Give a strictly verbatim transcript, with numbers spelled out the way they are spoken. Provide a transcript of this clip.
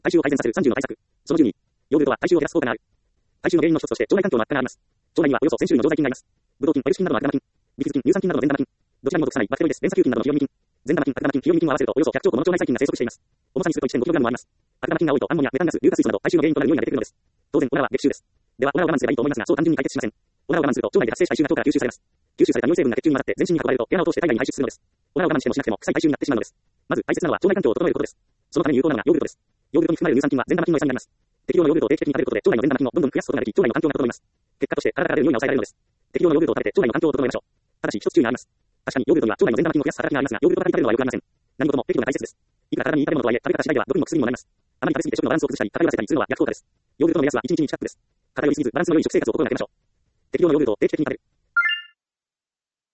体臭を改善させるさんじゅうの対策。そのじゅうに、ヨーグルトは体臭を減らす効果がある。体臭の原因の一つとして腸内環境の悪化があります。腸内にはおよそせん種類の常在菌があります。ブドウ菌、ウイルス菌などの悪玉菌、ビフィズ菌、乳酸菌などの善玉菌、どちらにも属さないバクテロイデス、ベンサキュー菌などのヒロミ菌、善玉菌、悪玉菌、ヒロミ菌を合わせるとおよそひゃくちょうこの腸内細菌が生息しています。重さにすると いってんごキログラム もあります。悪玉菌が多いとアンモニア、メタンガス、硫化水素など体臭の原因となる匂いが出てくるのです。当然、オナラは激臭です。では、オナラを我慢すればいいと思いますが、そう単純に解決しません。オナラを我慢すると、腸内で発生した体臭が腸から吸収されます。吸収された尿成分が血中に混ざって全身に運ばれると、毛穴を通して体外に排出するのです。オナラを我慢してもしなくても、臭い体臭になってしまうのです。まず、大切なのは腸内環境を整えることです。そのために有効なのがヨーグルトです。ヨーグルトに含まれる乳酸菌は善玉菌の餌になります。適量のヨーグルトを定期的に食べることで、腸内の善玉菌をどんどん増やすことができ、腸内の環境が整います。結果として、体から出る匂いが抑えられるのです。適量のヨーグルトを食べて腸内の環境を整えましょう。ただし、一つ注意があります。確かにヨーグルトには腸内の善玉菌を増やす働きがありますが、ヨーグルトばかり食べるのは良くありません。何事も適度が大切です。いくら体にいい食べ物とはいえ、食べ方次第では毒にも薬にもなります。あまり食べ過ぎて食のバランスを崩したり、偏らせたりするのは逆効果です。ヨーグルトの目安はいちにちにいちカップです。偏りすぎず、バランスの良い食生活を心がけましょう。適量のヨーグルトを定期的に食べる。